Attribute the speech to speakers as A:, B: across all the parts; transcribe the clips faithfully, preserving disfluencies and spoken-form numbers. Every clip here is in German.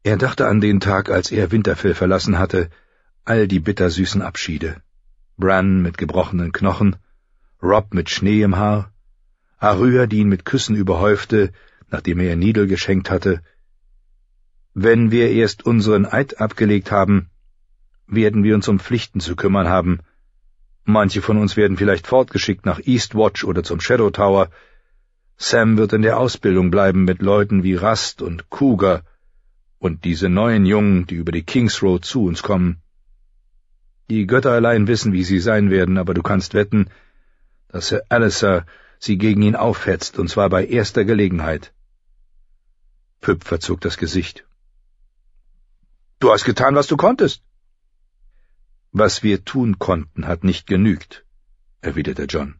A: Er dachte an den Tag, als er Winterfell verlassen hatte, all die bittersüßen Abschiede. Bran mit gebrochenen Knochen, Robb mit Schnee im Haar, Arya, die ihn mit Küssen überhäufte, nachdem er ihr Needle geschenkt hatte. Wenn wir erst unseren Eid abgelegt haben, werden wir uns um Pflichten zu kümmern haben. Manche von uns werden vielleicht fortgeschickt nach Eastwatch oder zum Shadow Tower. Sam wird in der Ausbildung bleiben mit Leuten wie Rast und Cougar und diese neuen Jungen, die über die King's Road zu uns kommen. Die Götter allein wissen, wie sie sein werden, aber du kannst wetten, dass Sir Alliser sie gegen ihn aufhetzt, und zwar bei erster Gelegenheit. Pyp verzog das Gesicht. »Du hast getan, was du konntest.« »Was wir tun konnten, hat nicht genügt«, erwiderte Jon.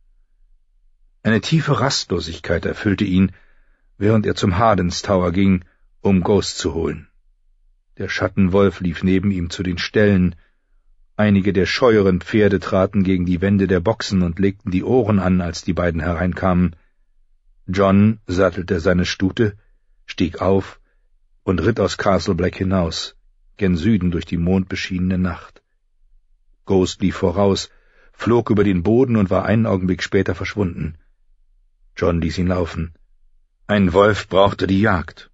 A: Eine tiefe Rastlosigkeit erfüllte ihn, während er zum Hardens Tower ging, um Ghost zu holen. Der Schattenwolf lief neben ihm zu den Ställen. Einige der scheueren Pferde traten gegen die Wände der Boxen und legten die Ohren an, als die beiden hereinkamen. Jon sattelte seine Stute, stieg auf und ritt aus Castle Black hinaus, gen Süden durch die mondbeschienene Nacht. Ghost lief voraus, flog über den Boden und war einen Augenblick später verschwunden. Jon ließ ihn laufen. Ein Wolf brauchte die Jagd.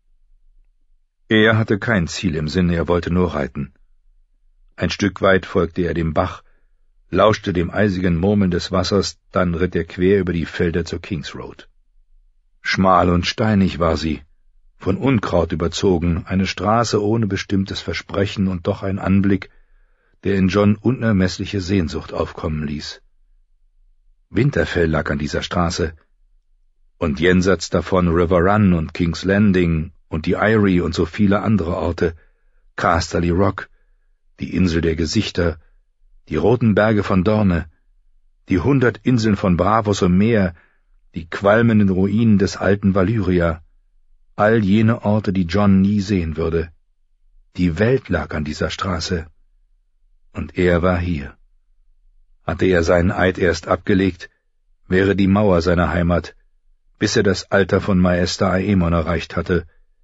A: Er hatte kein Ziel im Sinn, er wollte nur reiten. Ein Stück weit folgte er dem Bach, lauschte dem eisigen Murmeln des Wassers, dann ritt er quer über die Felder zur King's Road. Schmal und steinig war sie, von Unkraut überzogen, eine Straße ohne bestimmtes Versprechen und doch ein Anblick, der in Jon unermessliche Sehnsucht aufkommen ließ. Winterfell lag an dieser Straße, und jenseits davon River Run und King's Landing und die Eyrie und so viele andere Orte, Casterly Rock, die Insel der Gesichter, die roten Berge von Dorne, die hundert Inseln von Bravos und Meer, die qualmenden Ruinen des alten Valyria, all jene Orte, die Jon nie sehen würde. Die Welt lag an dieser Straße, und er war hier. Hatte er seinen Eid erst abgelegt, wäre die Mauer seine Heimat, bis er das Alter von Maester Aemon erreicht hatte.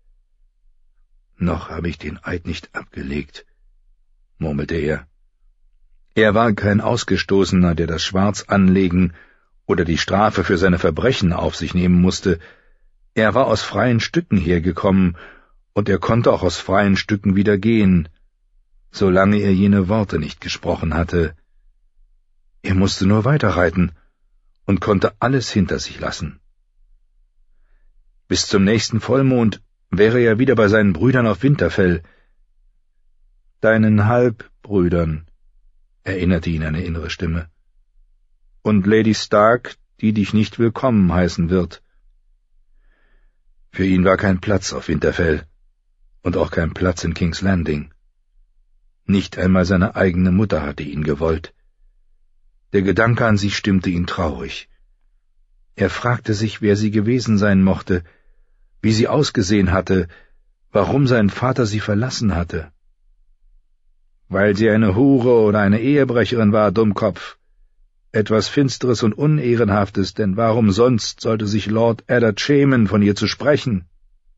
A: »Noch habe ich den Eid nicht abgelegt«, murmelte er. Er war kein Ausgestoßener, der das Schwarz anlegen oder die Strafe für seine Verbrechen auf sich nehmen musste. Er war aus freien Stücken hergekommen, und er konnte auch aus freien Stücken wieder gehen, solange er jene Worte nicht gesprochen hatte. Er musste nur weiterreiten und konnte alles hinter sich lassen. Bis zum nächsten Vollmond wäre er wieder bei seinen Brüdern auf Winterfell. »Deinen Halbbrüdern«, erinnerte ihn eine innere Stimme. »Und Lady Stark, die dich nicht willkommen heißen wird.« Für ihn war kein Platz auf Winterfell und auch kein Platz in King's Landing. Nicht einmal seine eigene Mutter hatte ihn gewollt. Der Gedanke an sie stimmte ihn traurig. Er fragte sich, wer sie gewesen sein mochte, wie sie ausgesehen hatte, warum sein Vater sie verlassen hatte. »Weil sie eine Hure oder eine Ehebrecherin war, Dummkopf. Etwas Finsteres und Unehrenhaftes, denn warum sonst sollte sich Lord Eddard schämen, von ihr zu sprechen?«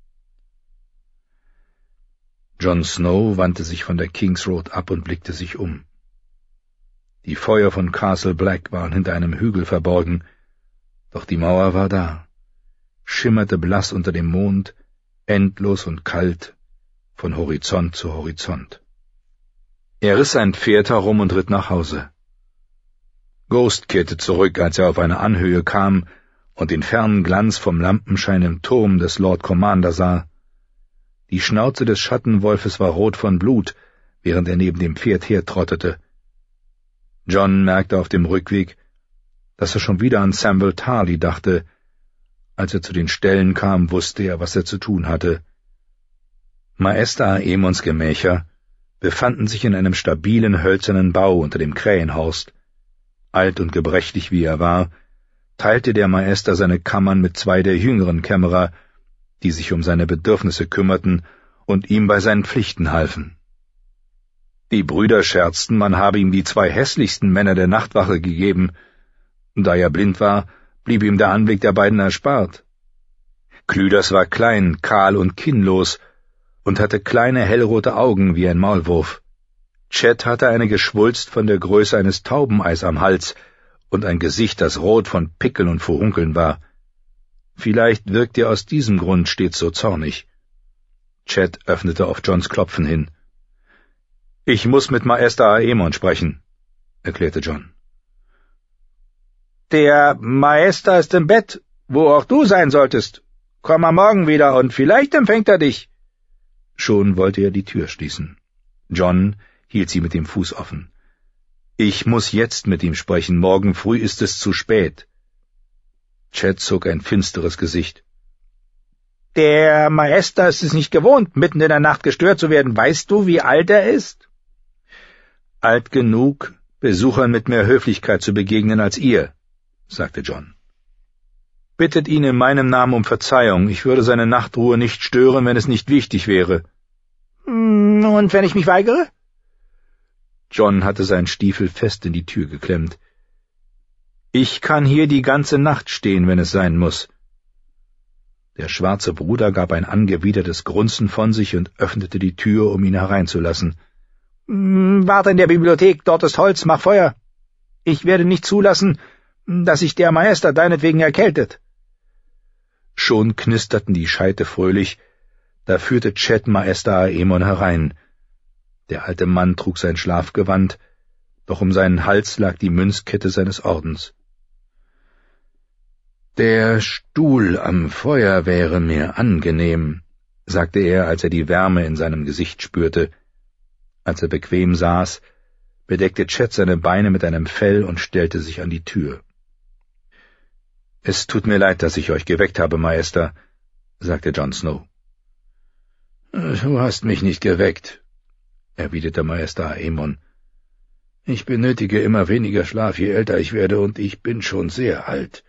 A: Jon Snow wandte sich von der King's Road ab und blickte sich um. Die Feuer von Castle Black waren hinter einem Hügel verborgen, doch die Mauer war da, schimmerte blass unter dem Mond, endlos und kalt, von Horizont zu Horizont. Er riss sein Pferd herum und ritt nach Hause. Ghost kehrte zurück, als er auf eine Anhöhe kam und den fernen Glanz vom Lampenschein im Turm des Lord Commander sah. Die Schnauze des Schattenwolfes war rot von Blut, während er neben dem Pferd hertrottete. Jon merkte auf dem Rückweg, dass er schon wieder an Samwell Tarly dachte. Als er zu den Ställen kam, wusste er, was er zu tun hatte. Maester Aemons Gemächer befanden sich in einem stabilen, hölzernen Bau unter dem Krähenhorst. Alt und gebrechlich wie er war, teilte der Maester seine Kammern mit zwei der jüngeren Kämmerer, die sich um seine Bedürfnisse kümmerten und ihm bei seinen Pflichten halfen. Die Brüder scherzten, man habe ihm die zwei hässlichsten Männer der Nachtwache gegeben. Da er blind war, blieb ihm der Anblick der beiden erspart. Clyders war klein, kahl und kinnlos, und hatte kleine hellrote Augen wie ein Maulwurf. Chet hatte eine Geschwulst von der Größe eines Taubeneis am Hals und ein Gesicht, das rot von Pickeln und Furunkeln war. Vielleicht wirkt er aus diesem Grund stets so zornig. Chet öffnete auf Johns Klopfen hin. »Ich muss mit Maester Aemon sprechen«, erklärte John.
B: »Der Maester ist im Bett, wo auch du sein solltest. Komm am Morgen wieder, und vielleicht empfängt er dich.«
A: Schon wollte er die Tür schließen. John hielt sie mit dem Fuß offen. »Ich muss jetzt mit ihm sprechen, morgen früh ist es zu spät.« Chet zog ein finsteres Gesicht.
B: »Der Maester ist es nicht gewohnt, mitten in der Nacht gestört zu werden. Weißt du, wie alt er ist?«
A: »Alt genug, Besuchern mit mehr Höflichkeit zu begegnen als ihr«, sagte John. »Bittet ihn in meinem Namen um Verzeihung. Ich würde seine Nachtruhe nicht stören, wenn es nicht wichtig wäre.«
B: »Und wenn ich mich weigere?«
A: John hatte seinen Stiefel fest in die Tür geklemmt. »Ich kann hier die ganze Nacht stehen, wenn es sein muss.« Der schwarze Bruder gab ein angewidertes Grunzen von sich und öffnete die Tür, um ihn hereinzulassen.
B: »Warte in der Bibliothek, dort ist Holz, mach Feuer. Ich werde nicht zulassen, dass sich der Maester deinetwegen erkältet.«
A: Schon knisterten die Scheite fröhlich, da führte Chet Maester Aemon herein. Der alte Mann trug sein Schlafgewand, doch um seinen Hals lag die Münzkette seines Ordens. »Der Stuhl am Feuer wäre mir angenehm«, sagte er, als er die Wärme in seinem Gesicht spürte. Als er bequem saß, bedeckte Chet seine Beine mit einem Fell und stellte sich an die Tür. »Es tut mir leid, dass ich euch geweckt habe, Maester«, sagte Jon Snow.
C: »Du hast mich nicht geweckt«, erwiderte Maester Aemon. »Ich benötige immer weniger Schlaf, je älter ich werde, und ich bin schon sehr alt.